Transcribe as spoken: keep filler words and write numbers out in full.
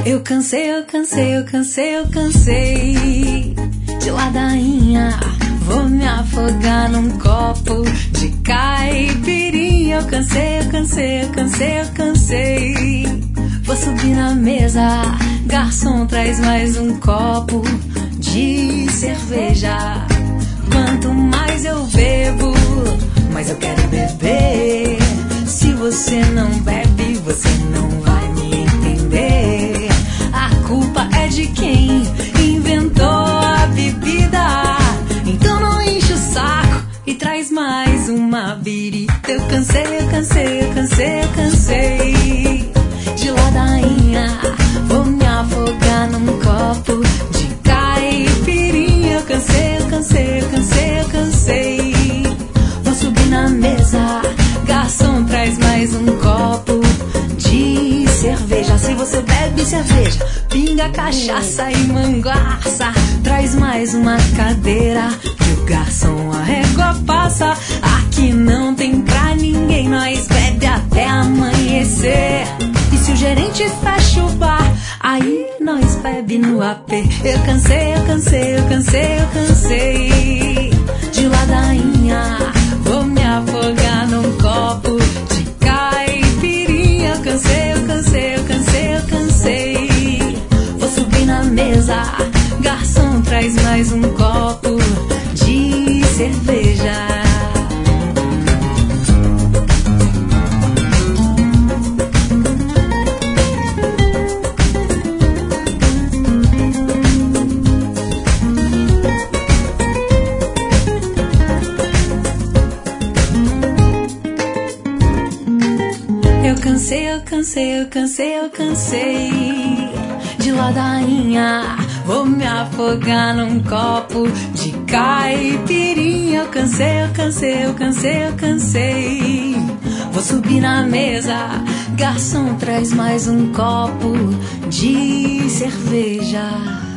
Eu cansei, eu cansei, eu cansei, eu cansei de ladainha. Vou me afogar num copo de caipirinha. Eu cansei, eu cansei, eu cansei, eu cansei. Vou subir na mesa, garçom, traz mais um copo de cerveja. Quanto mais eu bebo, mais eu quero beber. Se você não bebe, você não vai me entender. A culpa é de quem inventou a bebida. Então não enche o saco e traz mais uma birita. Eu cansei, eu cansei, eu cansei, eu cansei de ladainha. Vou me afogar num copo de caipirinha. Eu cansei, eu cansei, eu cansei, eu cansei. Vou subir na mesa, garçom, traz mais um copo de cerveja. Se você bebe cerveja, pinga, cachaça e manguaça, traz mais uma cadeira que o garçom a régua passa. Aqui não tem pra ninguém, nós bebe até amanhecer. E se o gerente fecha o bar, aí nós bebe no A P. Eu cansei, eu cansei, eu cansei, eu cansei de ladainha. Vou me afogar num copo de caipirinha. Eu cansei, eu cansei, eu cansei, eu cansei. Vou subir na mesa, garçom, traz mais um copo de cerveja. Eu cansei, eu cansei, eu cansei, eu cansei de ladainha. Vou me afogar num copo de caipirinha. Eu cansei, eu cansei, eu cansei, eu cansei. Vou subir na mesa, garçom, traz mais um copo de cerveja.